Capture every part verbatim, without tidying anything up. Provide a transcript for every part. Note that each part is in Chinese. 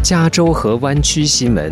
加州和湾区新闻。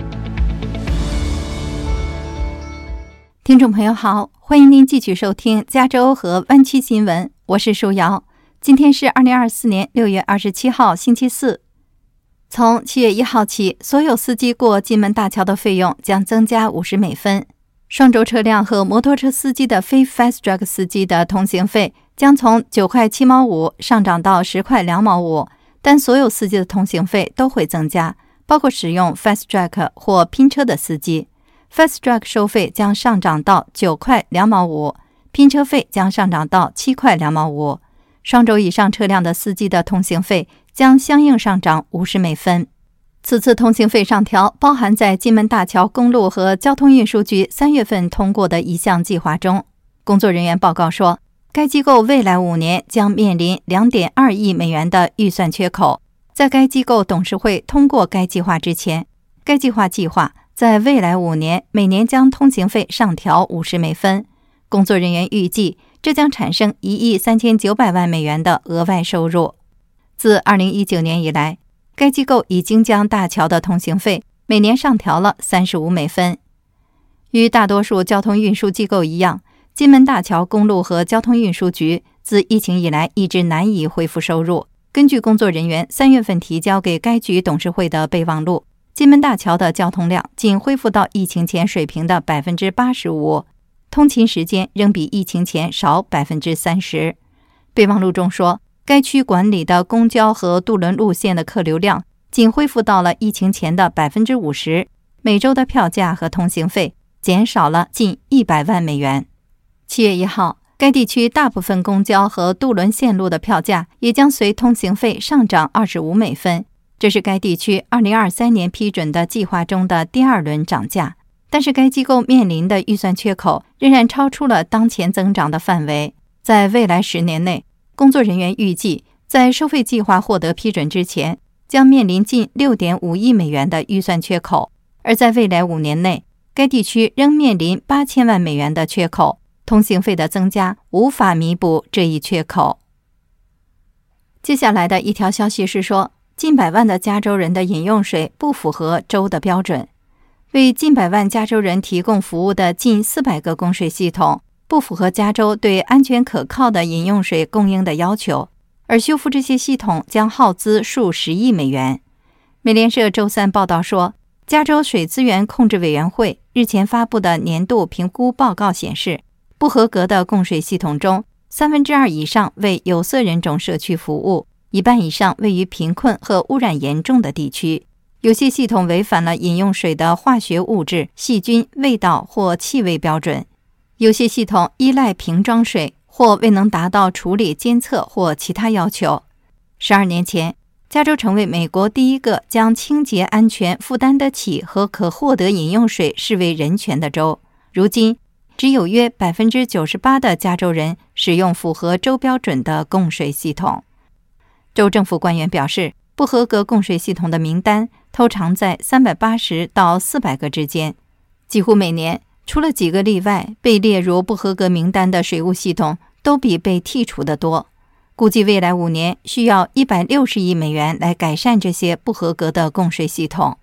听众朋友好，欢迎您继续收听加州和湾区新闻，我是舒瑶。今天是二零二四年六月二十七号星期四。从七月一号起，所有司机过金门大桥的费用将增加五十美分。双轴车辆和摩托车司机的非 Fast Track 司机的通行费将从九块七毛五上涨到十块两毛五，但所有司机的通行费都会增加，包括使用 Fast Track 或拼车的司机。Fast Track 收费将上涨到九块两毛五，拼车费将上涨到七块两毛五。双轴以上车辆的司机的通行费将相应上涨五十美分。此次通行费上调包含在金门大桥公路和交通运输局三月份通过的一项计划中。工作人员报告说，该机构未来五年将面临 两点二亿美元的预算缺口。在该机构董事会通过该计划之前，该计划计划在未来五年每年将通行费上调五十美分。工作人员预计这将产生一亿三千九百万美元的额外收入。自二零一九年以来，该机构已经将大桥的通行费每年上调了三十五美分。与大多数交通运输机构一样，金门大桥公路和交通运输局自疫情以来一直难以恢复收入。根据工作人员三月份提交给该局董事会的备忘录，金门大桥的交通量仅恢复到疫情前水平的 百分之八十五， 通勤时间仍比疫情前少 百分之三十。 备忘录中说，该区管理的公交和渡轮路线的客流量仅恢复到了疫情前的 百分之五十， 每周的票价和通行费减少了近一百万美元。七月一号，该地区大部分公交和渡轮线路的票价也将随通行费上涨二十五美分，这是该地区二零二三年批准的计划中的第二轮涨价。但是该机构面临的预算缺口仍然超出了当前增长的范围。在未来十年内，工作人员预计在收费计划获得批准之前将面临近 六点五亿美元的预算缺口，而在未来五年内，该地区仍面临八千万美元的缺口，通行费的增加无法弥补这一缺口。接下来的一条消息是说，近百万的加州人的饮用水不符合州的标准。为近百万加州人提供服务的近四百个供水系统不符合加州对安全可靠的饮用水供应的要求，而修复这些系统将耗资数十亿美元。美联社周三报道说，加州水资源控制委员会日前发布的年度评估报告显示，不合格的供水系统中，三分之二以上为有色人种社区服务，一半以上位于贫困和污染严重的地区。有些系统违反了饮用水的化学物质、细菌、味道或气味标准。有些系统依赖瓶装水，或未能达到处理监测或其他要求。十二年前，加州成为美国第一个将清洁安全负担得起和可获得饮用水视为人权的州。如今，只有约 百分之九十八 的加州人使用符合州标准的供水系统。州政府官员表示，不合格供水系统的名单通常在三百八十到四百个之间。几乎每年，除了几个例外，被列入不合格名单的水务系统都比被剔除的多。估计未来五年需要一百六十亿美元来改善这些不合格的供水系统。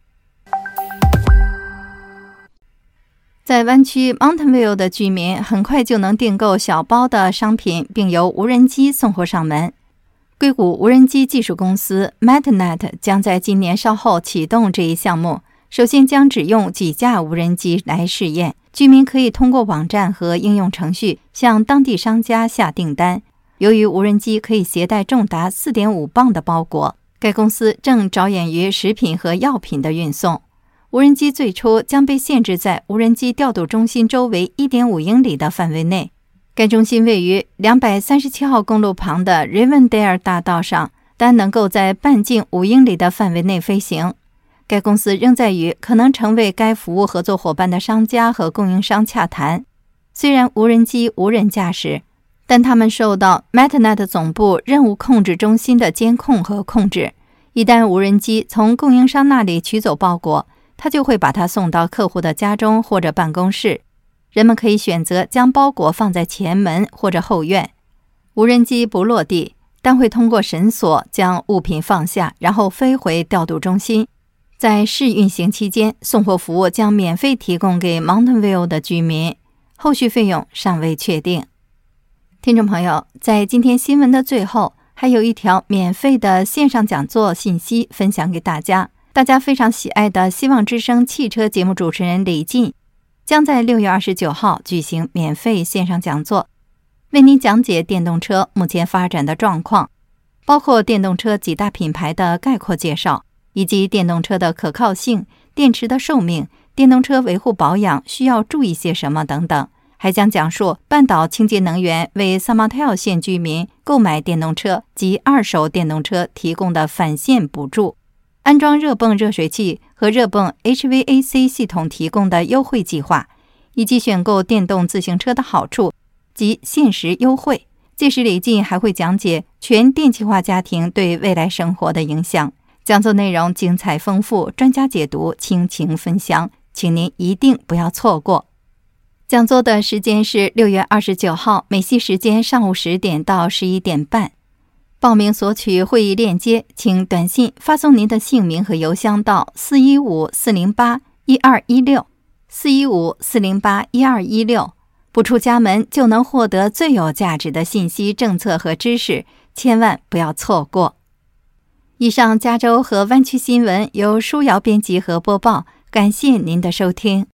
在湾区 Mountain View 的居民很快就能订购小包的商品，并由无人机送货上门。硅谷无人机技术公司 MetaNet 将在今年稍后启动这一项目。首先将只用几架无人机来试验，居民可以通过网站和应用程序向当地商家下订单。由于无人机可以携带重达 四点五磅的包裹，该公司正着眼于食品和药品的运送。无人机最初将被限制在无人机调度中心周围 一点五英里的范围内。该中心位于两百三十七号公路旁的 Rivendell 大道上，但能够在半径五英里的范围内飞行。该公司仍在与可能成为该服务合作伙伴的商家和供应商洽谈。虽然无人机无人驾驶，但他们受到 MetaNet 总部任务控制中心的监控和控制。一旦无人机从供应商那里取走包裹，它就会把它送到客户的家中或者办公室。人们可以选择将包裹放在前门或者后院。无人机不落地， 单会通过绳索将物品放下，然后飞回调度中心。在试运行期间，送货服务将免费提供给 Mountain View 的居民，后续费用尚未确定。听众朋友，在今天新闻的最后，还有一条免费的线上讲座信息分享给大家。大家非常喜爱的希望之声汽车节目主持人李进将在六月二十九号举行免费线上讲座，为您讲解电动车目前发展的状况，包括电动车几大品牌的概括介绍，以及电动车的可靠性、电池的寿命、电动车维护保养需要注意些什么等等。还将讲述半岛清洁能源为萨马特尔县居民购买电动车及二手电动车提供的返现补助，安装热泵热水器和热泵 H V A C 系统提供的优惠计划，以及选购电动自行车的好处及限时优惠。届时李进还会讲解全电气化家庭对未来生活的影响。讲座内容精彩丰富，专家解读，倾情分享，请您一定不要错过。讲座的时间是六月二十九号，美西时间上午十点到十一点半。报名索取会议链接，请短信发送您的姓名和邮箱到四一五四零八一二一六 四一五四零八一二一六，不出家门就能获得最有价值的信息、政策和知识，千万不要错过。以上加州和湾区新闻由舒瑶编辑和播报，感谢您的收听。